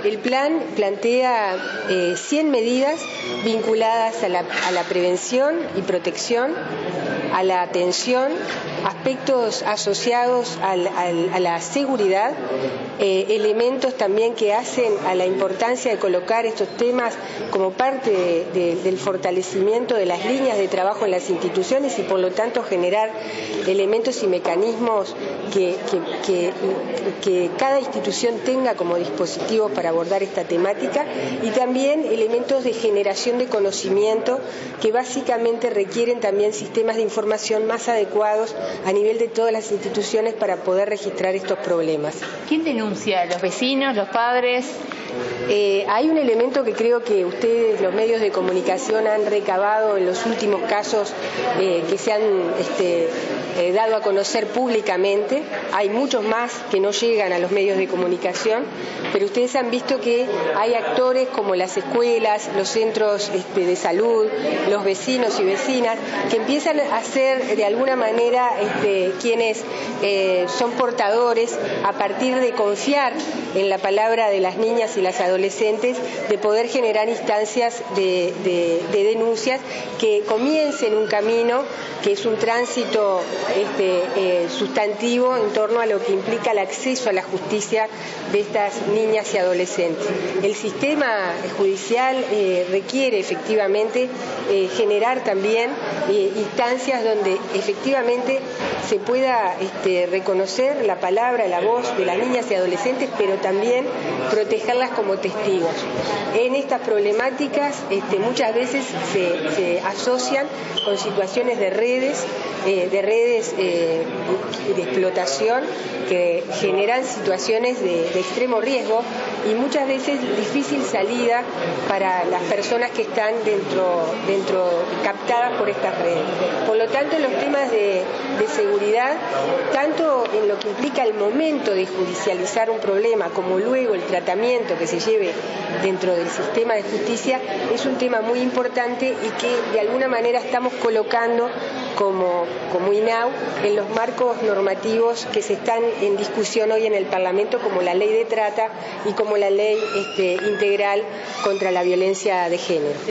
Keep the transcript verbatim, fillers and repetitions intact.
El plan plantea eh, cien medidas vinculadas a la, a la prevención y protección, a la atención, aspectos asociados al, al, a la seguridad, eh, elementos también que hacen a la importancia de colocar estos temas como parte de, de, del fortalecimiento de las líneas de trabajo en las instituciones y por lo tanto generar elementos y mecanismos que, que, que, que cada institución tenga como dispositivos para abordar esta temática y también elementos de generación de conocimiento que básicamente requieren también sistemas de información más adecuados a nivel de todas las instituciones para poder registrar estos problemas. ¿Quién denuncia? ¿Los vecinos, los padres? Eh, hay un elemento que creo que ustedes, los medios de comunicación, han recabado en los últimos casos eh, que se han este, eh, dado a conocer públicamente. Hay muchos más que no llegan a los medios de comunicación, pero ustedes han visto que hay actores como las escuelas, los centros este, de salud, los vecinos y vecinas, que empiezan a ser de alguna manera este, quienes eh, son portadores a partir de confiar en la palabra de las niñas y las adolescentes, de poder generar instancias de, de, de denuncias que comiencen un camino que es un tránsito este, eh, sustantivo en torno a lo que implica el acceso a la justicia de estas niñas y adolescentes. El sistema judicial eh, requiere efectivamente eh, generar también eh, instancias donde efectivamente se pueda este, reconocer la palabra, la voz de las niñas y adolescentes, pero también protegerlas como testigos. En estas problemáticas este, muchas veces se, se asocian con situaciones de redes, eh, de redes eh, de explotación que generan situaciones de, de extremo riesgo y muchas veces difícil salida para las personas que están dentro, dentro captadas por estas redes. Por lo tanto, los temas de, de seguridad, tanto en lo que implica el momento de judicializar un problema como luego el tratamiento que se lleve dentro del sistema de justicia, es un tema muy importante y que de alguna manera estamos colocando como, como I N A U en los marcos normativos que se están en discusión hoy en el Parlamento, como la ley de trata y como la ley este, integral contra la violencia de género.